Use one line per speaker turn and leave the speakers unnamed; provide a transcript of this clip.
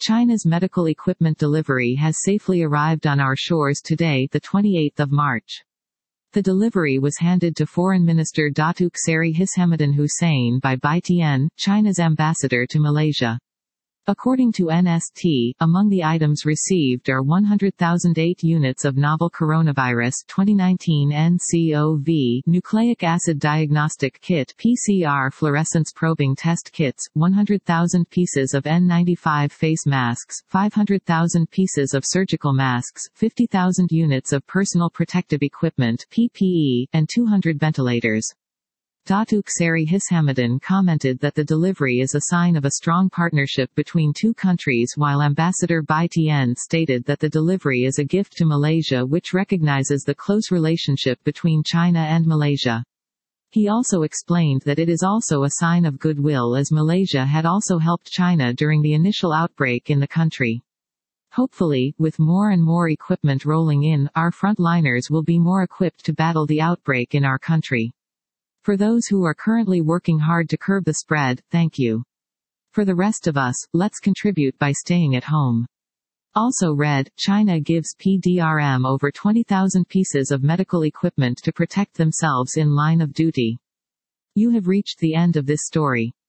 China's medical equipment delivery has safely arrived on our shores today, the 28th of March. The delivery was handed to Foreign Minister Datuk Seri Hishamuddin Hussein by Bai Tian, China's ambassador to Malaysia. According to NST, among the items received are 100,008 units of novel coronavirus 2019 nCoV nucleic acid diagnostic kit PCR fluorescence probing test kits, 100,000 pieces of N95 face masks, 500,000 pieces of surgical masks, 50,000 units of personal protective equipment PPE, and 200 ventilators. Datuk Seri Hishamuddin commented that the delivery is a sign of a strong partnership between two countries, while Ambassador Bai Tian stated that the delivery is a gift to Malaysia which recognizes the close relationship between China and Malaysia. He also explained that it is also a sign of goodwill as Malaysia had also helped China during the initial outbreak in the country. Hopefully, with more and more equipment rolling in, our frontliners will be more equipped to battle the outbreak in our country. For those who are currently working hard to curb the spread, thank you. For the rest of us, let's contribute by staying at home. Also read, China gives PDRM over 20,000 pieces of medical equipment to protect themselves in line of duty. You have reached the end of this story.